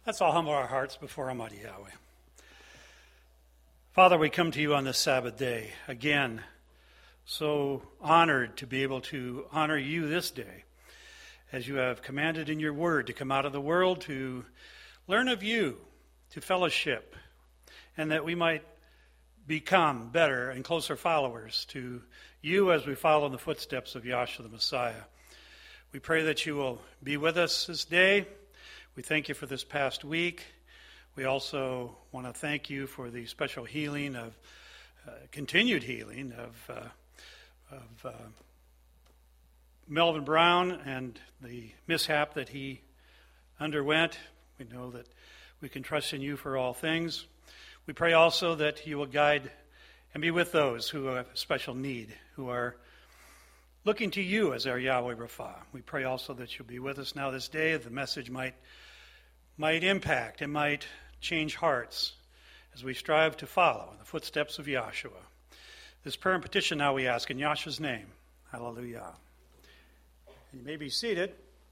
Let's all humble our hearts before Almighty Yahweh. Father, we come to you on this Sabbath day, again, so honored to be able to honor you this day, as you have commanded in your word to come out of the world, to learn of you, to fellowship, and that we might become better and closer followers to you as we follow in the footsteps of Yahshua the Messiah. We pray that you will be with us this day. We thank you for this past week. We also want to thank you for the special healing of, continued healing of Melvin Brown and the mishap that he underwent. We know that we can trust in you for all things. We pray also that you will guide and be with those who have special need, who are looking to you as our Yahweh Rapha. We pray also that you'll be with us now this day, that the message might impact and might change hearts as we strive to follow in the footsteps of Yahshua. This prayer and petition now we ask in Yahshua's name. Hallelujah. You may be seated.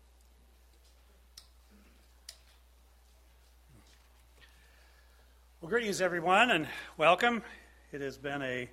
Well, greetings everyone and welcome. It has been a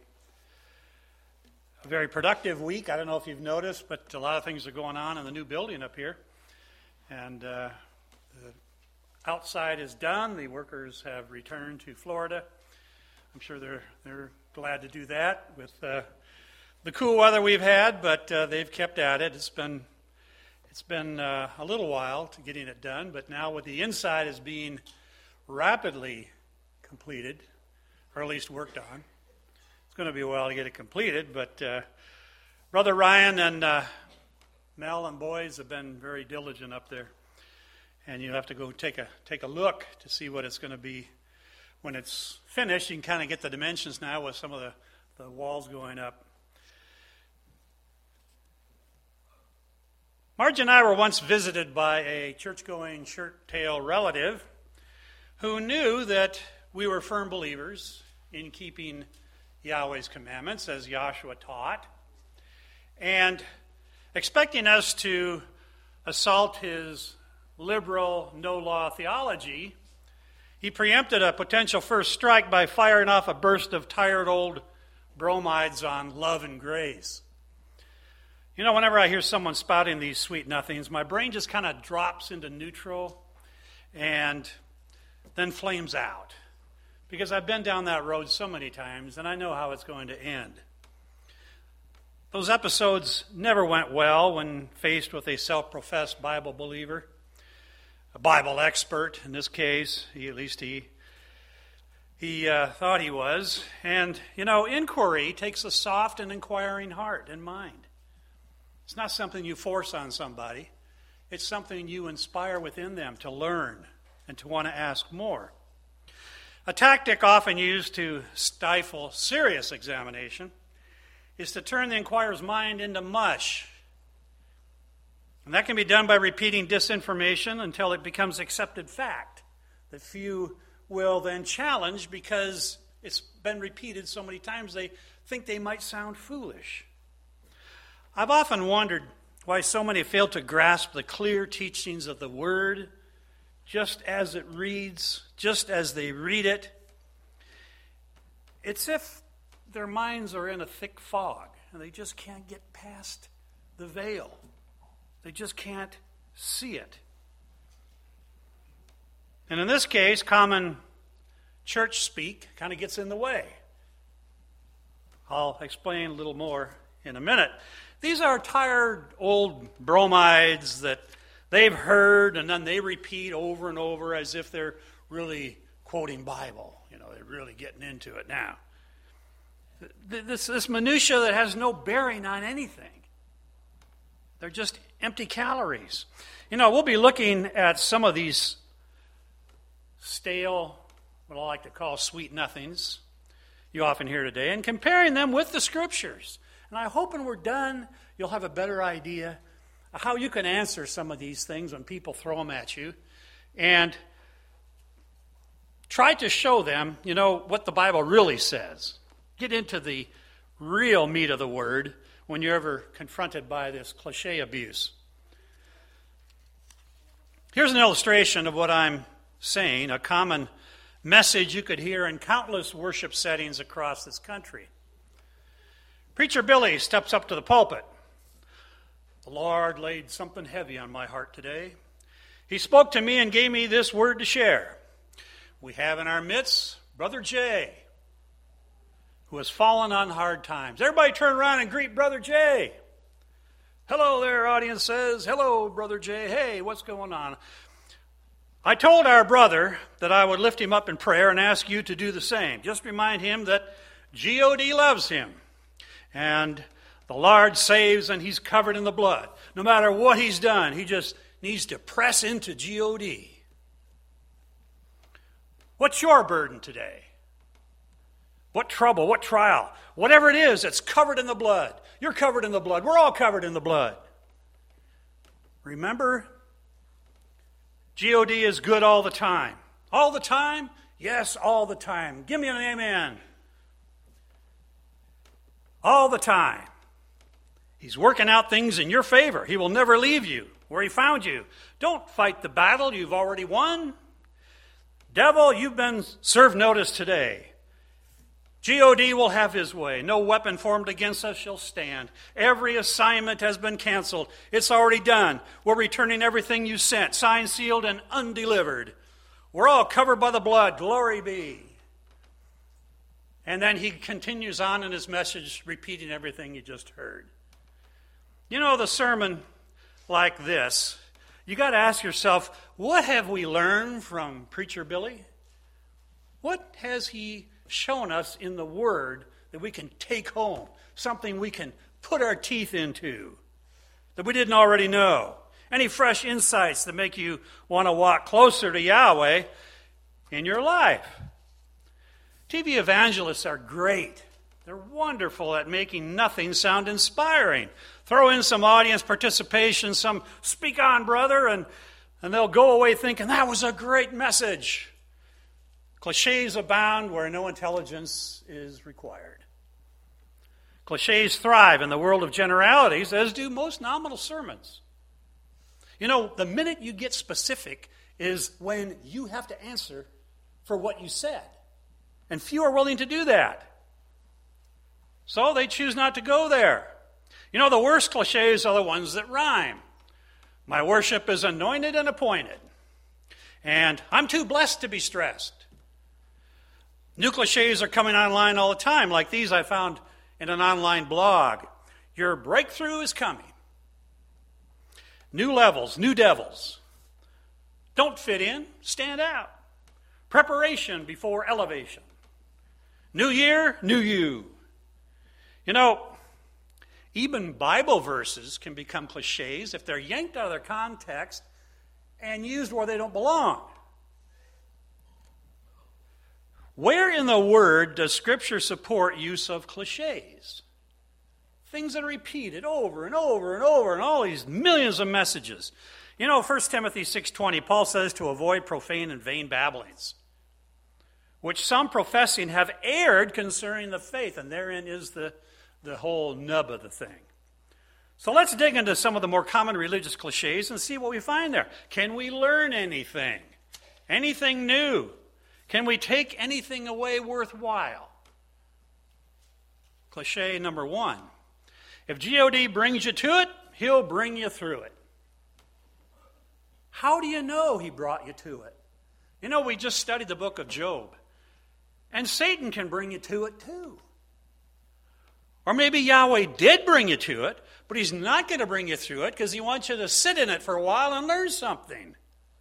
very productive week. I don't know if you've noticed, but a lot of things are going on in the new building up here. And the outside is done. The workers have returned to Florida. I'm sure they're glad to do that with the cool weather we've had, but they've kept at it. It's been a little while to getting it done, but now with the inside is being rapidly completed, or at least worked on. It's going to be a while to get it completed, but Brother Ryan and Mel and boys have been very diligent up there. And you'll have to go take a look to see what it's going to be when it's finished. You can kind of get the dimensions now with some of the walls going up. Marge and I were once visited by a church-going, shirt-tail relative who knew that we were firm believers in keeping Yahweh's commandments as Yahshua taught, and expecting us to assault his liberal, no-law theology, he preempted a potential first strike by firing off a burst of tired old bromides on love and grace. You know, whenever I hear someone spouting these sweet nothings, my brain just kind of drops into neutral and then flames out. Because I've been down that road so many times, and I know how it's going to end. Those episodes never went well when faced with a self-professed Bible believer. A Bible expert, in this case, he thought he was. And, you know, inquiry takes a soft and inquiring heart and mind. It's not something you force on somebody. It's something you inspire within them to learn and to want to ask more. A tactic often used to stifle serious examination is to turn the inquirer's mind into mush. And that can be done by repeating disinformation until it becomes accepted fact that few will then challenge because it's been repeated so many times they think they might sound foolish. I've often wondered why so many fail to grasp the clear teachings of the Word just as it reads, just as they read it. It's if their minds are in a thick fog and they just can't get past the veil. They just can't see it. And in this case, common church speak kind of gets in the way. I'll explain a little more in a minute. These are tired old bromides that they've heard and then they repeat over and over as if they're really quoting Bible. You know, they're really getting into it now. This minutia that has no bearing on anything. They're just empty calories. You know, we'll be looking at some of these stale, what I like to call sweet nothings you often hear today, and comparing them with the Scriptures. And I hope when we're done, you'll have a better idea of how you can answer some of these things when people throw them at you. And try to show them, you know, what the Bible really says. Get into the real meat of the Word when you're ever confronted by this cliche abuse. Here's an illustration of what I'm saying, a common message you could hear in countless worship settings across this country. Preacher Billy steps up to the pulpit. The Lord laid something heavy on my heart today. He spoke to me and gave me this word to share. We have in our midst Brother Jay, who has fallen on hard times. Everybody turn around and greet Brother Jay. Hello there, audience says. Hello, Brother Jay. Hey, what's going on? I told our brother that I would lift him up in prayer and ask you to do the same. Just remind him that G.O.D. loves him. And the Lord saves and he's covered in the blood. No matter what he's done, he just needs to press into G.O.D. What's your burden today? What trouble, what trial? Whatever it is, it's covered in the blood. You're covered in the blood. We're all covered in the blood. Remember, G.O.D. is good all the time. All the time? Yes, all the time. Give me an amen. All the time. He's working out things in your favor. He will never leave you where he found you. Don't fight the battle you've already won. Devil, you've been served notice today. G.O.D. will have his way. No weapon formed against us shall stand. Every assignment has been canceled. It's already done. We're returning everything you sent, signed, sealed, and undelivered. We're all covered by the blood. Glory be. And then he continues on in his message, repeating everything you just heard. You know, the sermon like this, you got to ask yourself, what have we learned from Preacher Billy? What has he shown us in the Word that we can take home, something we can put our teeth into that we didn't already know? Any fresh insights that make you want to walk closer to Yahweh in your life? TV evangelists are great. They're wonderful at making nothing sound inspiring. Throw in some audience participation, some speak on, brother, and they'll go away thinking, that was a great message. Clichés abound where no intelligence is required. Clichés thrive in the world of generalities, as do most nominal sermons. You know, the minute you get specific is when you have to answer for what you said. And few are willing to do that. So they choose not to go there. You know, the worst clichés are the ones that rhyme. My worship is anointed and appointed. And I'm too blessed to be stressed. New clichés are coming online all the time, like these I found in an online blog. Your breakthrough is coming. New levels, new devils. Don't fit in, stand out. Preparation before elevation. New year, new you. You know, even Bible verses can become clichés if they're yanked out of their context and used where they don't belong. Where in the Word does Scripture support use of clichés? Things that are repeated over and over and over in all these millions of messages. You know, 1 Timothy 6:20, Paul says to avoid profane and vain babblings, which some professing have erred concerning the faith, and therein is the whole nub of the thing. So let's dig into some of the more common religious clichés and see what we find there. Can we learn anything? Anything new? Can we take anything away worthwhile? Cliché number one. If G.O.D. brings you to it, he'll bring you through it. How do you know he brought you to it? You know, we just studied the book of Job. And Satan can bring you to it too. Or maybe Yahweh did bring you to it, but he's not going to bring you through it because he wants you to sit in it for a while and learn something.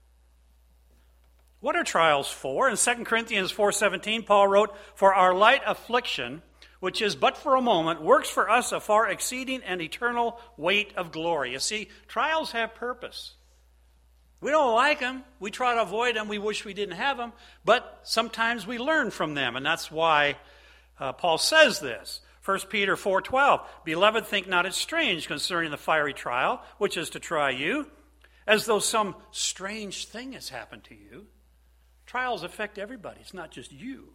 What are trials for? In 2 Corinthians 4:17, Paul wrote, "For our light affliction, which is but for a moment, works for us a far exceeding and eternal weight of glory." You see, trials have purpose. We don't like them. We try to avoid them. We wish we didn't have them. But sometimes we learn from them, and that's why Paul says this. 1 Peter 4:12, "Beloved, think not it strange concerning the fiery trial, which is to try you, as though some strange thing has happened to you." Trials affect everybody. It's not just you.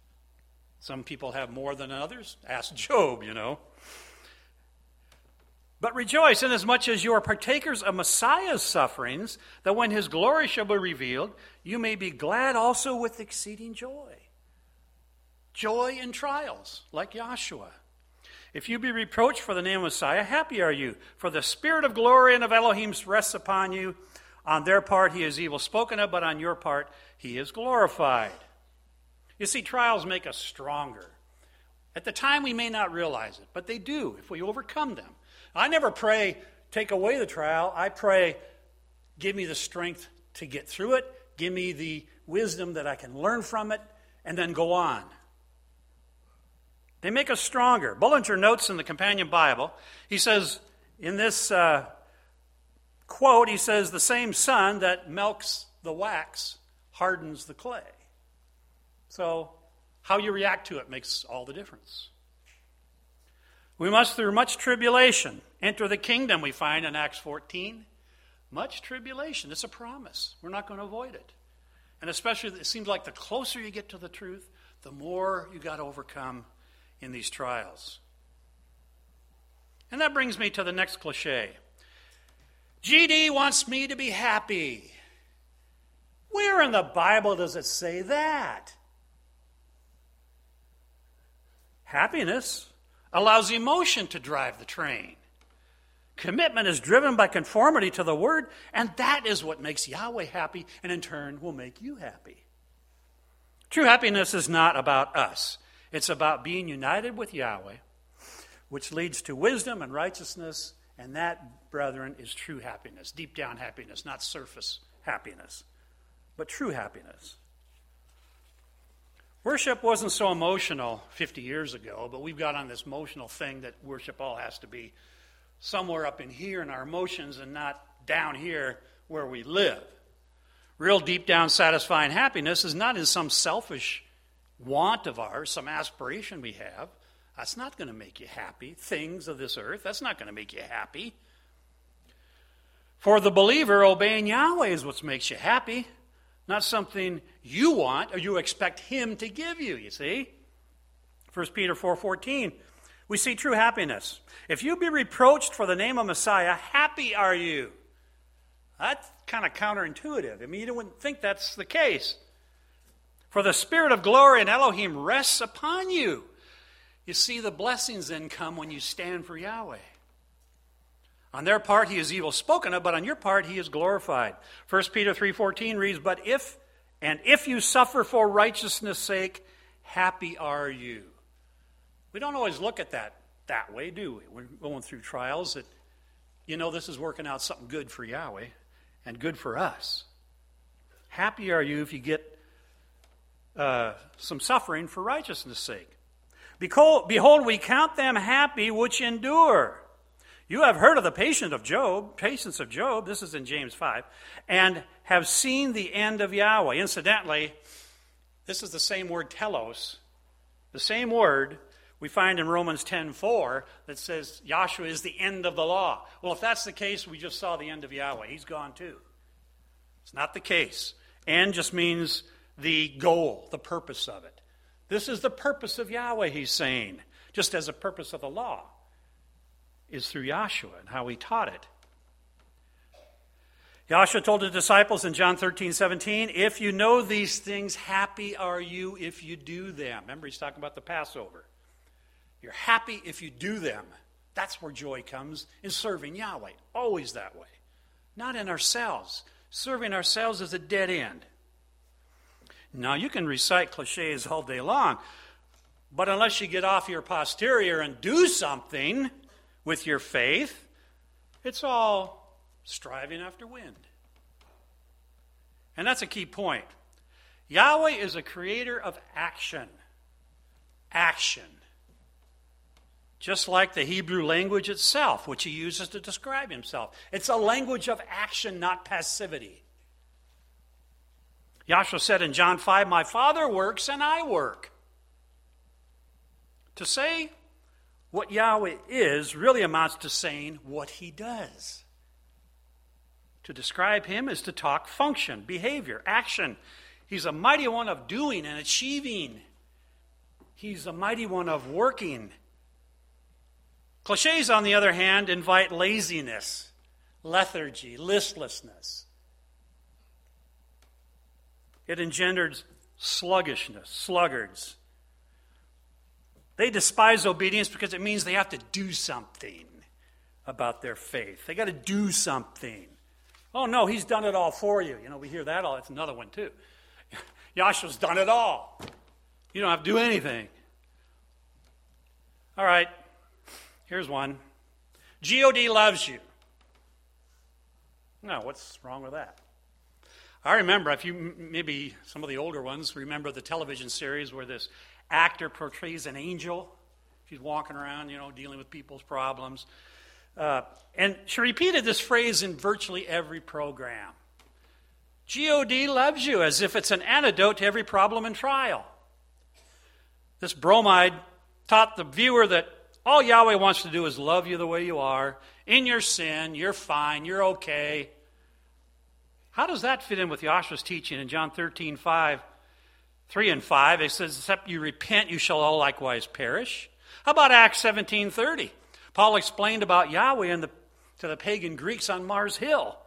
Some people have more than others. Ask Job, you know. But rejoice inasmuch as you are partakers of Messiah's sufferings, that when his glory shall be revealed, you may be glad also with exceeding joy. Joy in trials, like Joshua. If you be reproached for the name of Messiah, happy are you, for the Spirit of glory and of Elohim rests upon you. On their part he is evil spoken of, but on your part he is glorified. You see, trials make us stronger. At the time we may not realize it, but they do if we overcome them. I never pray, take away the trial. I pray, give me the strength to get through it. Give me the wisdom that I can learn from it, and then go on. They make us stronger. Bullinger notes in the Companion Bible, he says, in this quote, he says, the same sun that melts the wax hardens the clay. So, how you react to it makes all the difference. We must, through much tribulation, enter the kingdom, we find in Acts 14. Much tribulation. It's a promise. We're not going to avoid it. And especially, it seems like the closer you get to the truth, the more you got to overcome in these trials. And that brings me to the next cliche. GD wants me to be happy. Where in the Bible does it say that? Happiness allows emotion to drive the train. Commitment is driven by conformity to the Word, and that is what makes Yahweh happy, and in turn will make you happy. True happiness is not about us. It's about being united with Yahweh, which leads to wisdom and righteousness, and that, brethren, is true happiness, deep down happiness, not surface happiness, but true happiness. Worship wasn't so emotional 50 years ago, but we've got on this emotional thing that worship all has to be somewhere up in here in our emotions and not down here where we live. Real deep down satisfying happiness is not in some selfish want of ours, some aspiration we have. That's not going to make you happy. Things of this earth, that's not going to make you happy. For the believer, obeying Yahweh is what makes you happy, not something you want or you expect him to give you, you see. 1 Peter 4:14, we see true happiness. If you be reproached for the name of Messiah, happy are you. That's kind of counterintuitive. I mean, you wouldn't think that's the case. For the Spirit of glory and Elohim rests upon you. You see, the blessings then come when you stand for Yahweh. On their part he is evil spoken of, but on your part he is glorified. 1 Peter 3:14 reads, but if you suffer for righteousness' sake, happy are you. We don't always look at that way, do we? We're going through trials that, this is working out something good for Yahweh and good for us. Happy are you if you get some suffering for righteousness' sake. Behold, we count them happy which endure. You have heard of the patience of Job, this is in James 5, and have seen the end of Yahweh. Incidentally, this is the same word telos, the same word we find in Romans 10:4 that says Yahshua is the end of the law. Well, if that's the case, we just saw the end of Yahweh. He's gone too. It's not the case. End just means the goal, the purpose of it. This is the purpose of Yahweh, he's saying, just as the purpose of the law is through Yahshua and how he taught it. Yahshua told the disciples in John 13:17, if you know these things, happy are you if you do them. Remember, he's talking about the Passover. You're happy if you do them. That's where joy comes, in serving Yahweh. Always that way. Not in ourselves. Serving ourselves is a dead end. Now, you can recite cliches all day long, but unless you get off your posterior and do something with your faith, it's all striving after wind. And that's a key point. Yahweh is a creator of action. Action. Just like the Hebrew language itself, which he uses to describe himself. It's a language of action, not passivity. Yahshua said in John 5, my Father works and I work. To say what Yahweh is really amounts to saying what he does. To describe him is to talk function, behavior, action. He's a mighty one of doing and achieving. He's a mighty one of working. Cliches, on the other hand, invite laziness, lethargy, listlessness. It engendered sluggishness, sluggards. They despise obedience because it means they have to do something about their faith. They got to do something. Oh, no, he's done it all for you. You know, we hear that all. That's another one, too. Yahshua's done it all. You don't have to do anything. All right, here's one. God loves you. No, what's wrong with that? I remember, if you maybe some of the older ones remember the television series where this actor portrays an angel. She's walking around, dealing with people's problems. And she repeated this phrase in virtually every program. God loves you, as if it's an antidote to every problem and trial. This bromide taught the viewer that all Yahweh wants to do is love you the way you are. In your sin, you're fine, you're okay. How does that fit in with Yahshua's teaching in John 13:3 and 5? It says, except you repent, you shall all likewise perish. How about Acts 17:30? Paul explained about Yahweh to the pagan Greeks on Mars Hill.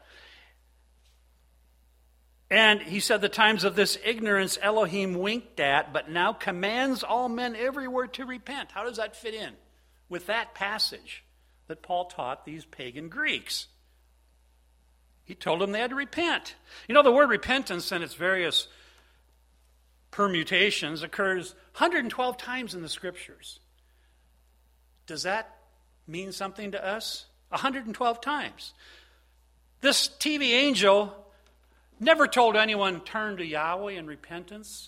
And he said, the times of this ignorance Elohim winked at, but now commands all men everywhere to repent. How does that fit in with that passage that Paul taught these pagan Greeks? He told them they had to repent. The word repentance and its various permutations occurs 112 times in the Scriptures. Does that mean something to us? 112 times. This TV angel never told anyone turn to Yahweh in repentance,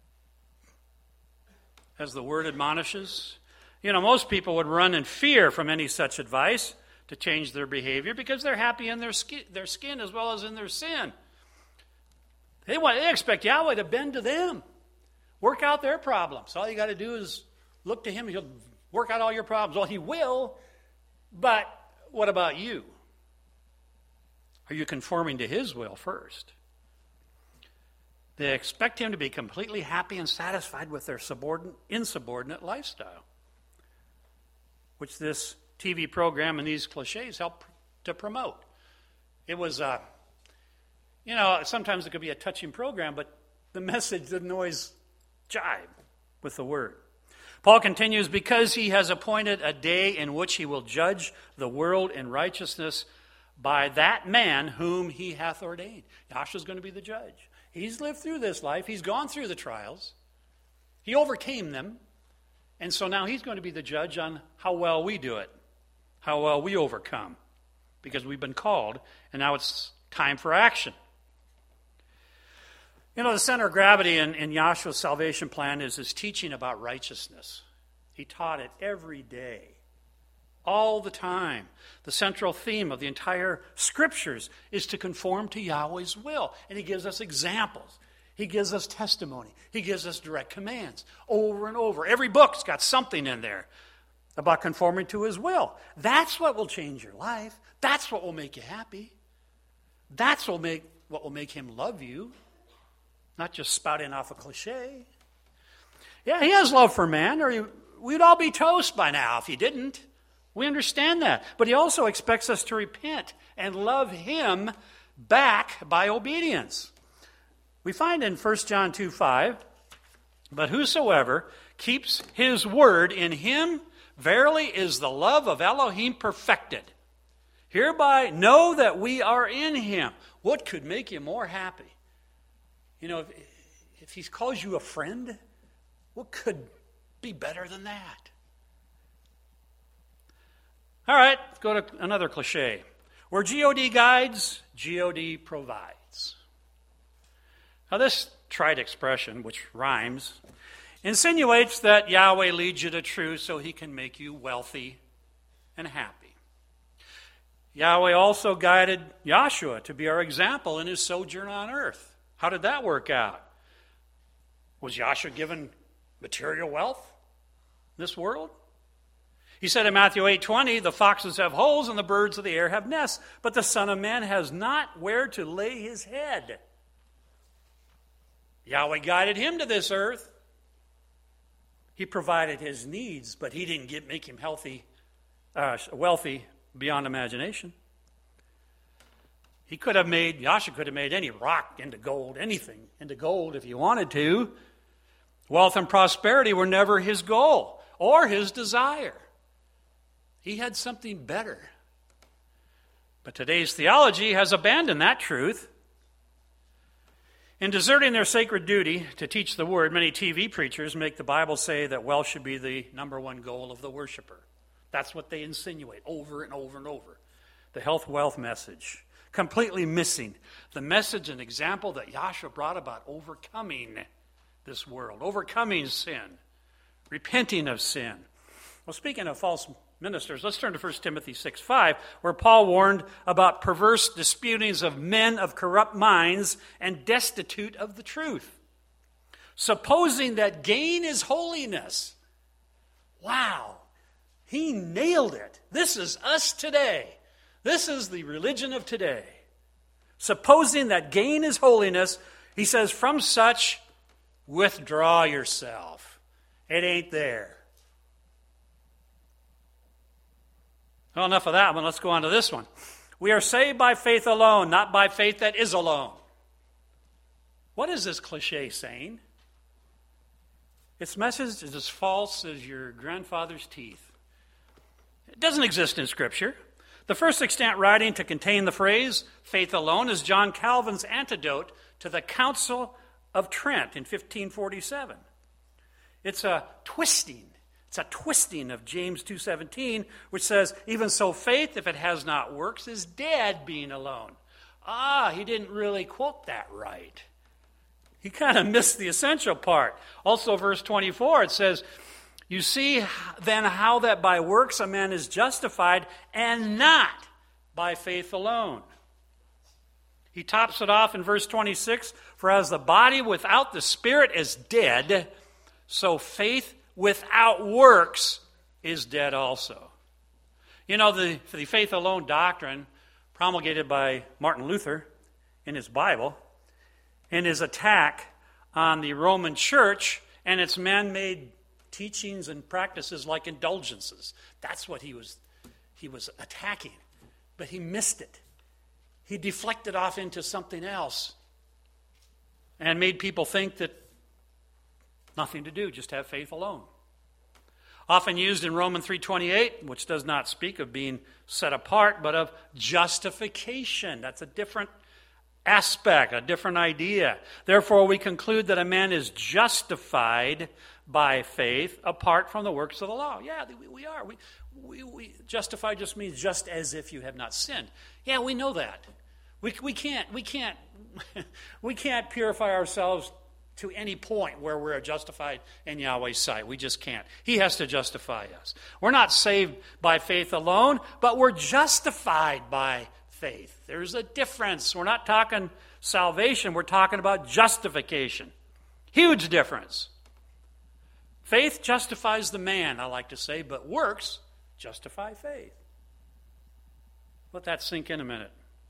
as the word admonishes. Most people would run in fear from any such advice to change their behavior because they're happy in their skin as well as in their sin. They expect Yahweh to bend to them, work out their problems. All you got to do is look to him. He'll work out all your problems. Well, he will, but what about you? Are you conforming to his will first? They expect him to be completely happy and satisfied with their insubordinate lifestyle, which this TV program and these cliches help to promote. It was, sometimes it could be a touching program, but the message didn't always jive with the word. Paul continues, because he has appointed a day in which he will judge the world in righteousness by that man whom he hath ordained. Yahshua's going to be the judge. He's lived through this life. He's gone through the trials. He overcame them. And so now he's going to be the judge on how well we do it, how well we overcome, because we've been called, and now it's time for action. The center of gravity in Yahshua's salvation plan is his teaching about righteousness. He taught it every day, all the time. The central theme of the entire Scriptures is to conform to Yahweh's will. And he gives us examples. He gives us testimony. He gives us direct commands over and over. Every book's got something in there about conforming to his will. That's what will change your life. That's what will make you happy. That's what will make him love you, not just spouting off a cliche. Yeah, he has love for man, or we'd all be toast by now if he didn't. We understand that. But he also expects us to repent and love him back by obedience. We find in 1 John 2:5, but whosoever keeps his word, in him verily is the love of Elohim perfected. Hereby know that we are in him. What could make you more happy? If he calls you a friend, what could be better than that? All right, let's go to another cliche. Where God guides, God provides. Now this trite expression, which rhymes, insinuates that Yahweh leads you to truth so he can make you wealthy and happy. Yahweh also guided Yahshua to be our example in his sojourn on earth. How did that work out? Was Yahshua given material wealth in this world? He said in Matthew 8:20, the foxes have holes and the birds of the air have nests, but the Son of Man has not where to lay his head. Yahweh guided him to this earth. He provided his needs, but he didn't make him healthy wealthy beyond imagination. Yahshua could have made any rock into gold, anything into gold if he wanted to. Wealth and prosperity were never his goal or his desire. He had something better. But today's theology has abandoned that truth. In deserting their sacred duty to teach the word, many TV preachers make the Bible say that wealth should be the number one goal of the worshiper. That's what they insinuate over and over and over. The health wealth message. Completely missing the message and example that Yahshua brought about overcoming this world, overcoming sin, repenting of sin. Well, speaking of false ministers, let's turn to 1 Timothy 6:5, where Paul warned about perverse disputings of men of corrupt minds and destitute of the truth, supposing that gain is holiness. Wow, he nailed it. This is us today. This is the religion of today. Supposing that gain is holiness, he says, from such, withdraw yourself. It ain't there. Well, enough of that one. Let's go on to this one. We are saved by faith alone, not by faith that is alone. What is this cliche saying? Its message is as false as your grandfather's teeth. It doesn't exist in Scripture. The first extant writing to contain the phrase, faith alone, is John Calvin's antidote to the Council of Trent in 1547. It's a twisting of James 2:17, which says, even so faith, if it has not works, is dead being alone. He didn't really quote that right. He kind of missed the essential part. Also, verse 24, it says, you see then how that by works a man is justified, and not by faith alone. He tops it off in verse 26, for as the body without the spirit is dead, so faith without works is dead also. You know, the faith alone doctrine promulgated by Martin Luther in his Bible, in his attack on the Roman Church and its man-made teachings and practices like indulgences. That's what he was attacking. But he missed it. He deflected off into something else and made people think that nothing to do, just have faith alone. Often used in Romans 3:28, which does not speak of being set apart, but of justification. That's a different aspect, a different idea. Therefore, we conclude that a man is justified by faith apart from the works of the law. Yeah, we are. We justified just means just as if you have not sinned. Yeah, we know that. We can't purify ourselves to any point where we're justified in Yahweh's sight. We just can't. He has to justify us. We're not saved by faith alone, but we're justified by faith. There's a difference. We're not talking salvation. We're talking about justification. Huge difference. Faith justifies the man, I like to say, but works justify faith. Let that sink in a minute.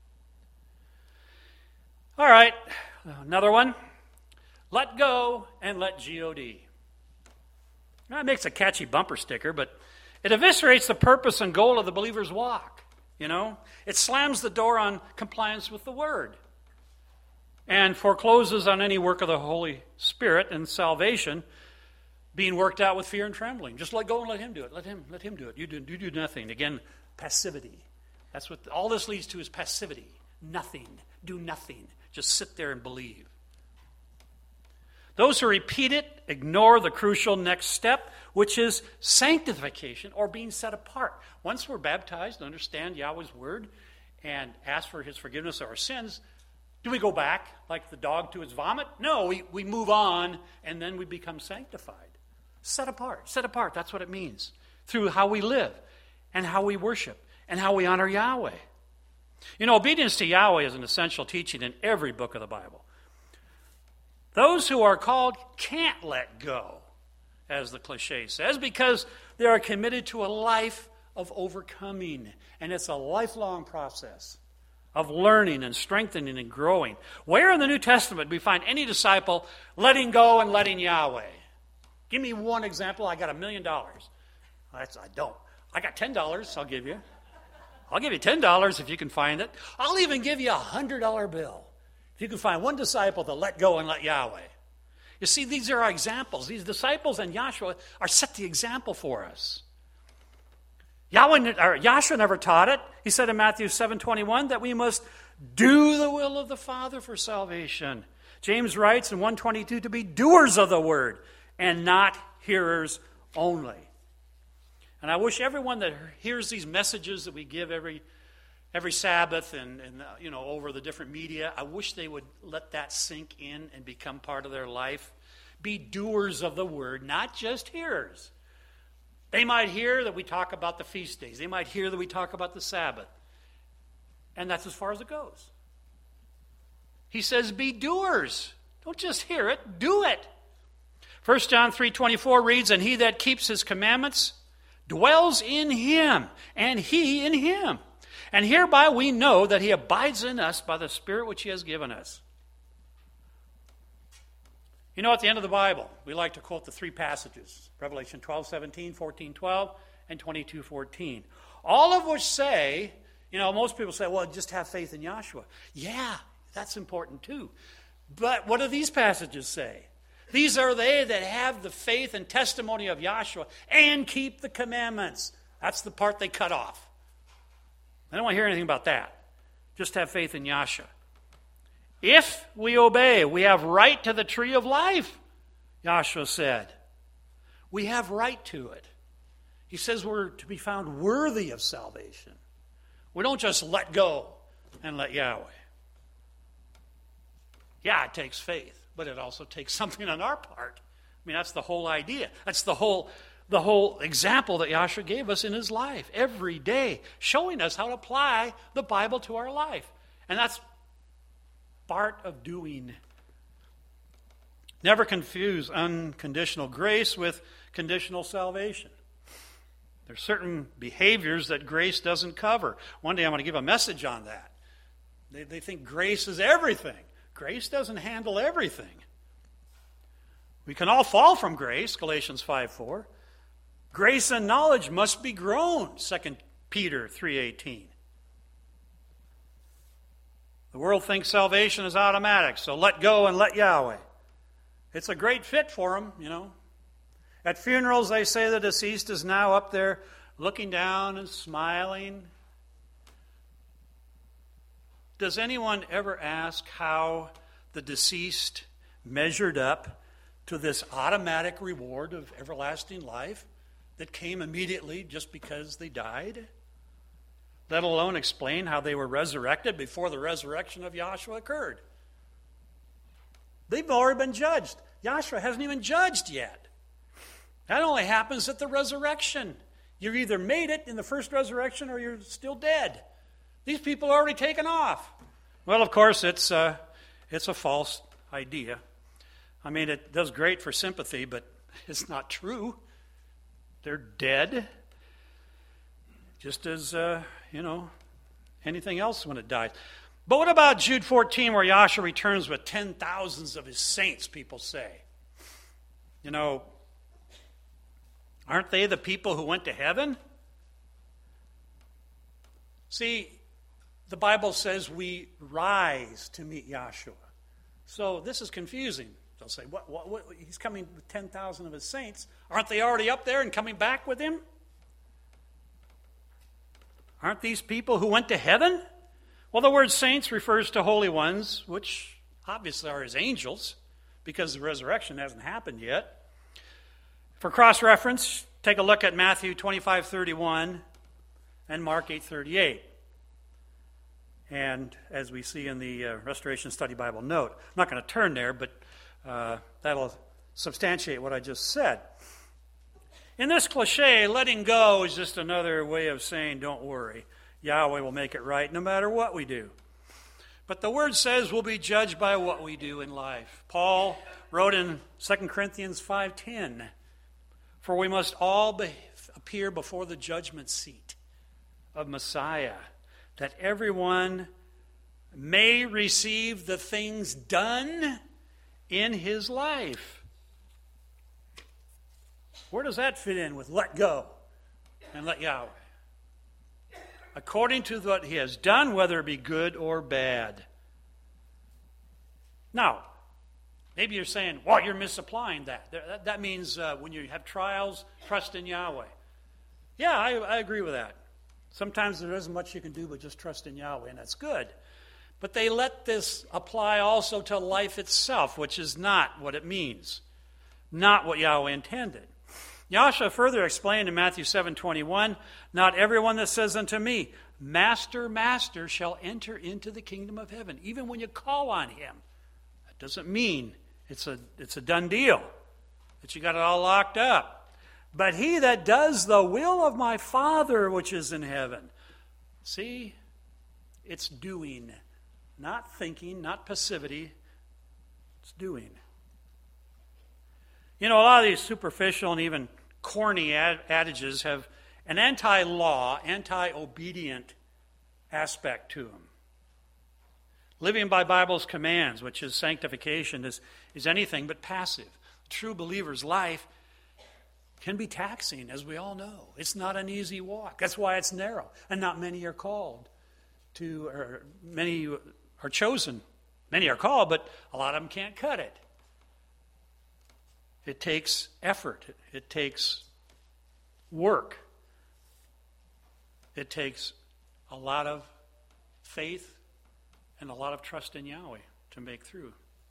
All right, another one. Let go and let God. That makes a catchy bumper sticker, but it eviscerates the purpose and goal of the believer's walk. You know, it slams the door on compliance with the Word and forecloses on any work of the Holy Spirit and salvation being worked out with fear and trembling. Just let go and let Him do it. Let Him do it. You do nothing. Again, passivity. That's what all this leads to, is passivity. Nothing. Do nothing. Just sit there and believe. Those who repeat it ignore the crucial next step, which is sanctification, or being set apart. Once we're baptized and understand Yahweh's word and ask for His forgiveness of our sins, do we go back like the dog to its vomit? No, we move on, and then we become sanctified. Set apart. Set apart, that's what it means. Through how we live and how we worship and how we honor Yahweh. You know, obedience to Yahweh is an essential teaching in every book of the Bible. Those who are called can't let go, as the cliche says, because they are committed to a life of overcoming. And it's a lifelong process of learning and strengthening and growing. Where in the New Testament do we find any disciple letting go and letting Yahweh? Give me one example. I got $1 million. I don't. I got $10 I'll give you. I'll give you $10 if you can find it. I'll even give you a $100 bill if you can find one disciple to let go and let Yahweh. You see, these are our examples. These disciples and Yahshua are set the example for us. Yahshua never taught it. He said in Matthew 7:21 that we must do the will of the Father for salvation. James writes in 1:22 to be doers of the word and not hearers only. And I wish everyone that hears these messages that we give every Sabbath and over the different media, I wish they would let that sink in and become part of their life. Be doers of the word, not just hearers. They might hear that we talk about the feast days. They might hear that we talk about the Sabbath. And that's as far as it goes. He says, be doers. Don't just hear it, do it. 1 John 3:24 reads, and he that keeps his commandments dwells in him, and he in him. And hereby we know that he abides in us by the Spirit which he has given us. You know, at the end of the Bible, we like to quote the three passages, Revelation 12:17, 14:12, and 22:14. All of which say, most people say, well, just have faith in Yahshua. Yeah, that's important too. But what do these passages say? These are they that have the faith and testimony of Yahshua and keep the commandments. That's the part they cut off. I don't want to hear anything about that. Just have faith in Yahshua. If we obey, we have right to the tree of life, Yahshua said. We have right to it. He says we're to be found worthy of salvation. We don't just let go and let Yahweh. Yeah, it takes faith, but it also takes something on our part. I mean, that's the whole idea. That's the whole example that Yahshua gave us in his life every day, showing us how to apply the Bible to our life. And that's part of doing. Never confuse unconditional grace with conditional salvation. There's certain behaviors that grace doesn't cover. One day I'm going to give a message on that. They think grace is everything. Grace doesn't handle everything. We can all fall from grace, Galatians 5:4. Grace and knowledge must be grown, 2 Peter 3:18. The world thinks salvation is automatic, so let go and let Yahweh. It's a great fit for them, At funerals, they say the deceased is now up there looking down and smiling. Does anyone ever ask how the deceased measured up to this automatic reward of everlasting life that came immediately just because they died? Let alone explain how they were resurrected before the resurrection of Yahshua occurred. They've already been judged. Yahshua hasn't even judged yet. That only happens at the resurrection. You've either made it in the first resurrection or you're still dead. These people are already taken off. Well, of course, it's a false idea. I mean, it does great for sympathy, but it's not true. They're dead, just as, anything else when it dies. But what about Jude 14, where Yahshua returns with 10,000s of his saints, people say? Aren't they the people who went to heaven? See, the Bible says we rise to meet Yahshua. So this is confusing. They'll say, what? He's coming with 10,000 of his saints. Aren't they already up there and coming back with him? Aren't these people who went to heaven? Well, the word saints refers to holy ones, which obviously are his angels, because the resurrection hasn't happened yet. For cross-reference, take a look at Matthew 25:31 and Mark 8:38. And as we see in the Restoration Study Bible note, I'm not going to turn there, but that'll substantiate what I just said. In this cliche, letting go is just another way of saying, don't worry, Yahweh will make it right no matter what we do. But the word says we'll be judged by what we do in life. Paul wrote in 2 Corinthians 5:10, for we must all appear before the judgment seat of Messiah, that everyone may receive the things done in his life. Where does that fit in with let go? and let Yahweh. According to what he has done, whether it be good or bad. Now, maybe you're saying, well, you're misapplying that. That means when you have trials, trust in Yahweh. Yeah, I agree with that. Sometimes there isn't much you can do but just trust in Yahweh, and that's good. But they let this apply also to life itself, which is not what it means. Not what Yahweh intended. Yahshua further explained in Matthew 7:21, not everyone that says unto me, Master, Master, shall enter into the kingdom of heaven, even when you call on him. That doesn't mean it's a done deal, that you got it all locked up. But he that does the will of my Father which is in heaven. See, it's doing, not thinking, not passivity. It's doing. You know, a lot of these superficial and even corny adages have an anti-law, anti-obedient aspect to them. Living by Bible's commands, which is sanctification, is anything but passive. A true believer's life can be taxing, as we all know. It's not an easy walk. That's why it's narrow. And not many are called to, or many are chosen. Many are called, but a lot of them can't cut it. It takes effort. It takes work. It takes a lot of faith and a lot of trust in Yahweh to make through.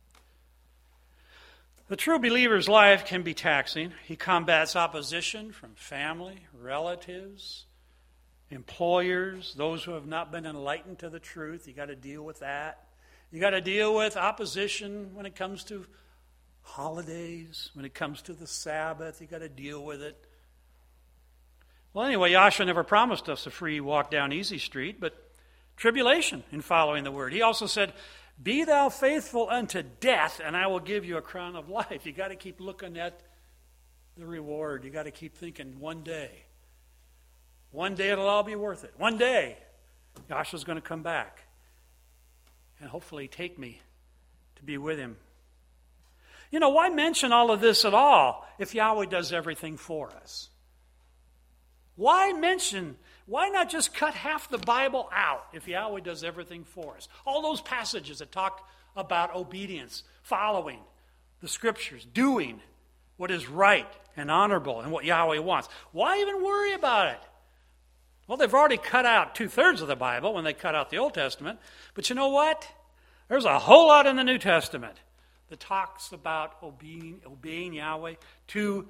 The true believer's life can be taxing. He combats opposition from family, relatives, employers, those who have not been enlightened to the truth. You got to deal with that. You got to deal with opposition when it comes to holidays, when it comes to the Sabbath. You got to deal with it. Well, anyway, Yahshua never promised us a free walk down easy street, but tribulation in following the word. He also said, be thou faithful unto death, and I will give you a crown of life. You got to keep looking at the reward. You got to keep thinking one day it'll all be worth it. One day, Yahshua's going to come back and hopefully take me to be with him. You know, why mention all of this at all if Yahweh does everything for us? Why not just cut half the Bible out if Yahweh does everything for us? All those passages that talk about obedience, following the Scriptures, doing what is right and honorable and what Yahweh wants. Why even worry about it? Well, they've already cut out 2/3 of the Bible when they cut out the Old Testament. But you know what? There's a whole lot in the New Testament that talks about obeying Yahweh to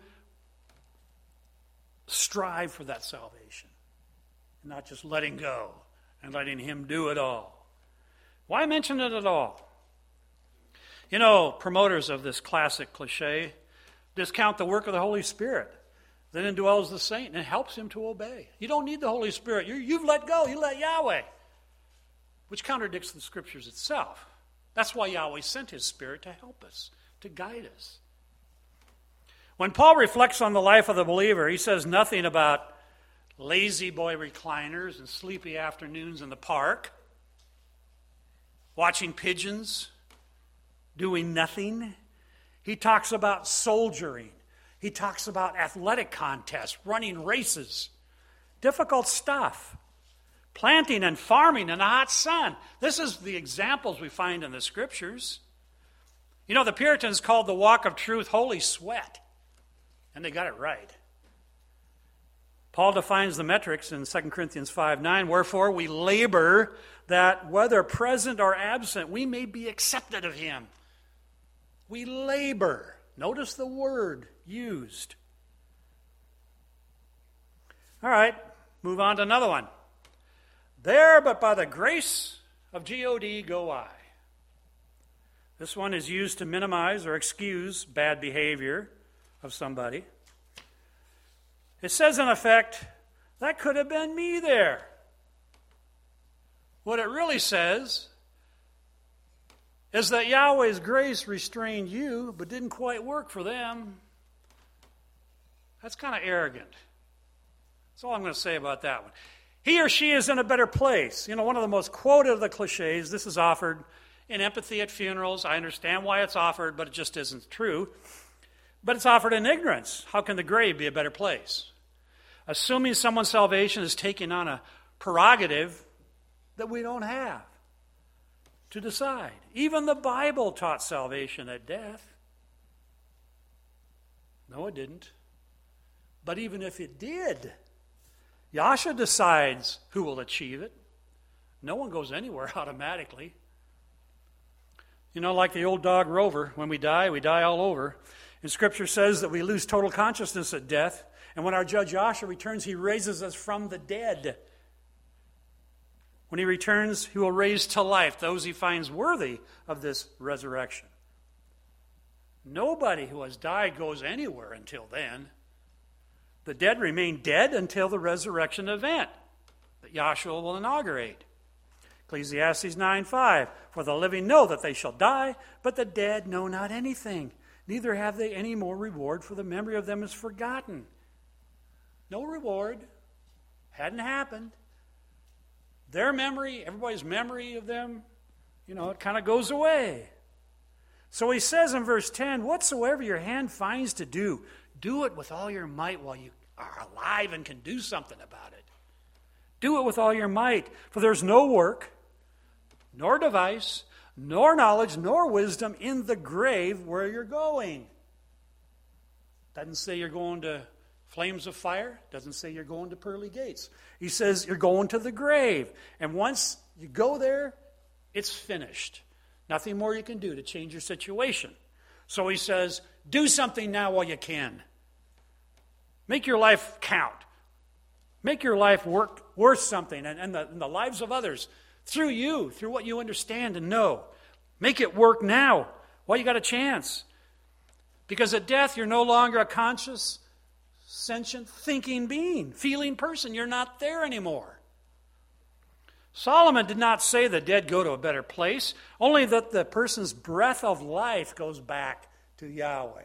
strive for that salvation. Not just letting go and letting him do it all. Why mention it at all? You know, promoters of this classic cliche discount the work of the Holy Spirit that indwells the saint and helps him to obey. You don't need the Holy Spirit. You've let go. You let Yahweh, which contradicts the Scriptures itself. That's why Yahweh sent his Spirit to help us, to guide us. When Paul reflects on the life of the believer, he says nothing about lazy boy recliners and sleepy afternoons in the park, watching pigeons, doing nothing. He talks about soldiering. He talks about athletic contests, running races, difficult stuff, planting and farming in the hot sun. This is the examples we find in the Scriptures. You know, the Puritans called the walk of truth holy sweat, and they got it right. Paul defines the metrics in 2 Corinthians 5:9, wherefore we labor that whether present or absent, we may be accepted of him. We labor. Notice the word used. All right, move on to another one. There, but by the grace of God go I. This one is used to minimize or excuse bad behavior of somebody. It says, in effect, that could have been me there. What it really says is that Yahweh's grace restrained you, but didn't quite work for them. That's kind of arrogant. That's all I'm going to say about that one. He or she is in a better place. You know, one of the most quoted of the cliches, this is offered in empathy at funerals. I understand why it's offered, but it just isn't true. But it's offered in ignorance. How can the grave be a better place? assuming someone's salvation is taking on a prerogative that we don't have to decide. Even the Bible taught salvation at death. No, it didn't. But even if it did, Yahshua decides who will achieve it. No one goes anywhere automatically. You know, like the old dog Rover, when we die all over. And Scripture says that we lose total consciousness at death. And when our judge Yahshua returns, he raises us from the dead. When he returns, he will raise to life those he finds worthy of this resurrection. Nobody who has died goes anywhere until then. The dead remain dead until the resurrection event that Yahshua will inaugurate. Ecclesiastes 9:5, for the living know that they shall die, but the dead know not anything. Neither have they any more reward, for the memory of them is forgotten. No reward. Hadn't happened. Their memory, everybody's memory of them, it kind of goes away. So he says in verse 10, whatsoever your hand finds to do, do it with all your might while you are alive and can do something about it. Do it with all your might, for there's no work, nor device, nor knowledge, nor wisdom in the grave where you're going. Doesn't say you're going to flames of fire. Doesn't say you're going to pearly gates. He says you're going to the grave. And once you go there, it's finished. Nothing more you can do to change your situation. So he says, do something now while you can. Make your life count. Make your life worth something and the lives of others through you, through what you understand and know. Make it work now while you got a chance. Because at death, you're no longer a conscious, sentient, thinking being, feeling person. You're not there anymore. Solomon did not say the dead go to a better place, only that the person's breath of life goes back to Yahweh.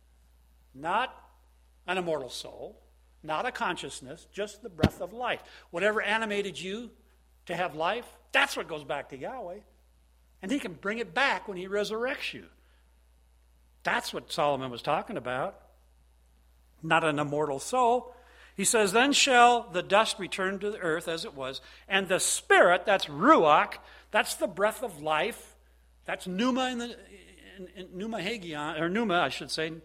Not an immortal soul, not a consciousness, just the breath of life. Whatever animated you to have life, that's what goes back to Yahweh. And he can bring it back when he resurrects you. That's what Solomon was talking about. Not an immortal soul. He says, then shall the dust return to the earth as it was, and the spirit, that's ruach, that's the breath of life, that's pneuma in pneuma hagion, or pneuma, I should say,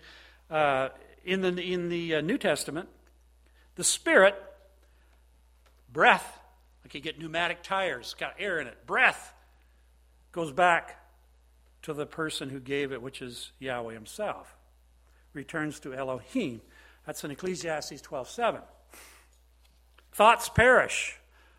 in the New Testament. The spirit, breath, like you get pneumatic tires, got air in it, breath, goes back to the person who gave it, which is Yahweh himself. Returns to Elohim. That's in Ecclesiastes 12:7. Thoughts perish.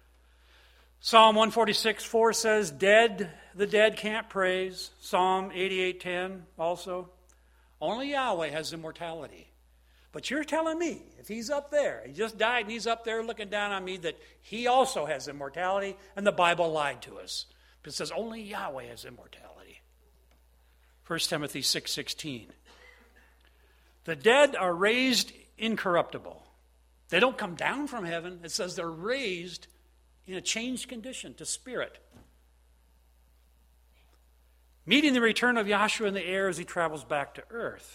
Psalm 146:4 says, the dead can't praise. Psalm 88:10 also. Only Yahweh has immortality. But you're telling me, if he's up there, he just died and he's up there looking down on me, that he also has immortality, and the Bible lied to us. It says only Yahweh has immortality. 1 Timothy 6:16. The dead are raised incorruptible. They don't come down from heaven. It says they're raised in a changed condition to spirit. Meeting the return of Yahshua in the air as he travels back to earth.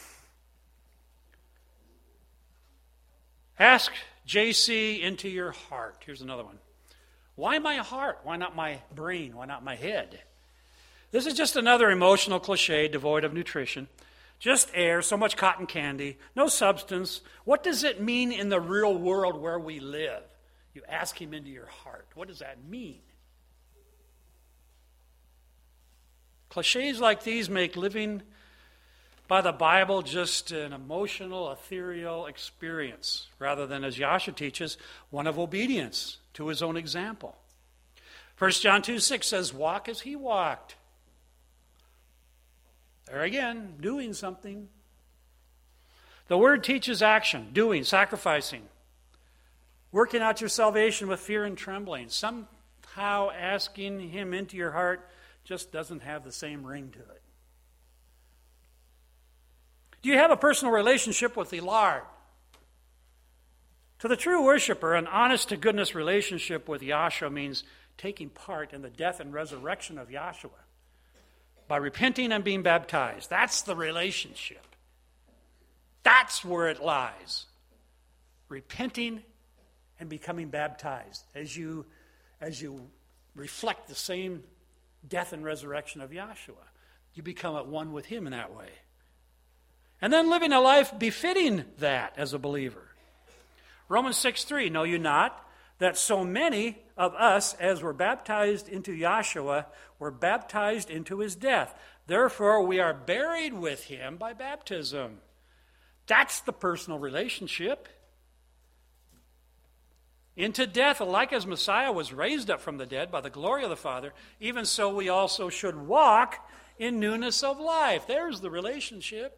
Ask JC into your heart. Here's another one. Why my heart? Why not my brain? Why not my head? This is just another emotional cliche devoid of nutrition. Just air, so much cotton candy, no substance. What does it mean in the real world where we live? You ask him into your heart. What does that mean? Cliches like these make living by the Bible just an emotional, ethereal experience, rather than, as Yahshua teaches, one of obedience to his own example. 1 John 2:6 says, walk as he walked. There again, doing something. The word teaches action, doing, sacrificing, working out your salvation with fear and trembling. Somehow asking him into your heart just doesn't have the same ring to it. Do you have a personal relationship with the Lord? To the true worshiper, an honest-to-goodness relationship with Yahshua means taking part in the death and resurrection of Yahshua by repenting and being baptized. That's the relationship. That's where it lies. repenting and becoming baptized as you reflect the same death and resurrection of Yahshua. You become at one with him in that way. And then living a life befitting that as a believer. Romans 6:3, know you not that so many of us as were baptized into Yahshua were baptized into his death. Therefore we are buried with him by baptism. That's the personal relationship. Into death, like as Messiah was raised up from the dead by the glory of the Father, even so we also should walk in newness of life. There's the relationship.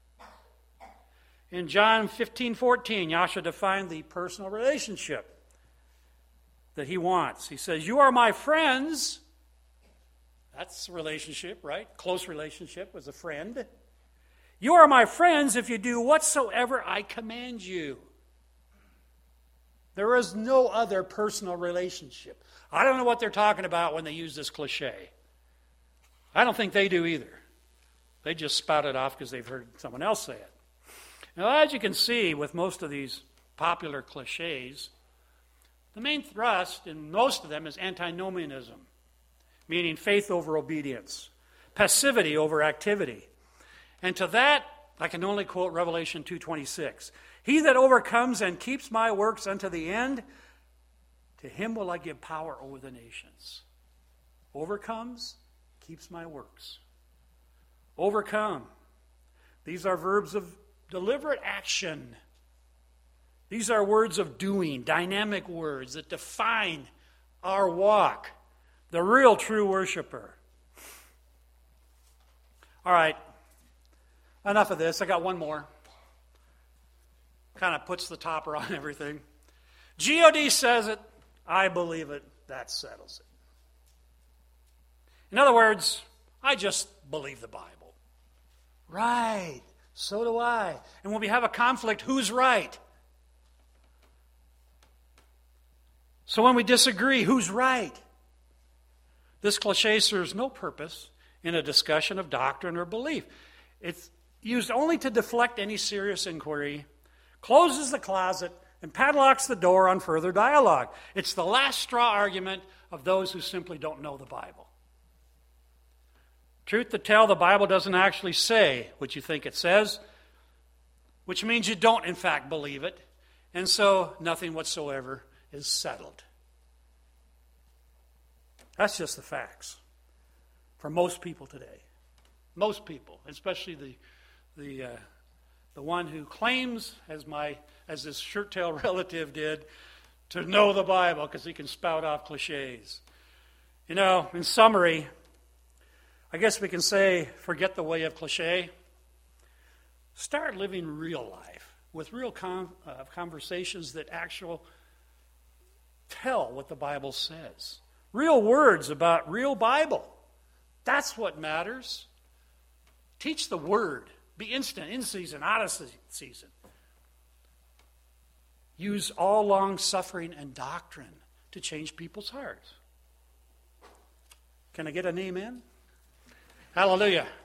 In John 15:14, Yahshua defined the personal relationship that he wants. He says, you are my friends. That's a relationship, right? Close relationship with a friend. You are my friends if you do whatsoever I command you. There is no other personal relationship. I don't know what they're talking about when they use this cliche. I don't think they do either. They just spout it off because they've heard someone else say it. Now, as you can see with most of these popular cliches, the main thrust in most of them is antinomianism, meaning faith over obedience, passivity over activity. And to that, I can only quote Revelation 2:26. He that overcomes and keeps my works unto the end, to him will I give power over the nations. Overcomes, keeps my works. Overcome. These are verbs of deliberate action. These are words of doing, dynamic words that define our walk. The real true worshiper. All right. Enough of this. I got one more. Kind of puts the topper on everything. God says it. I believe it. That settles it. In other words, I just believe the Bible. Right. So do I. And when we have a conflict, who's right? So when we disagree, who's right? This cliche serves no purpose in a discussion of doctrine or belief. It's used only to deflect any serious inquiry, closes the closet, and padlocks the door on further dialogue. It's the last straw argument of those who simply don't know the Bible. Truth to tell, the Bible doesn't actually say what you think it says, which means you don't, in fact, believe it, and so nothing whatsoever is settled. That's just the facts for most people today. Most people, especially the one who claims, as this shirt-tail relative did, to know the Bible because he can spout off cliches. You know, in summary, I guess we can say, forget the way of cliche. Start living real life with real conversations that actually tell what the Bible says. Real words about real Bible. That's what matters. Teach the Word. Be instant, in season, out of season. Use all long-suffering and doctrine to change people's hearts. Can I get an amen? Hallelujah.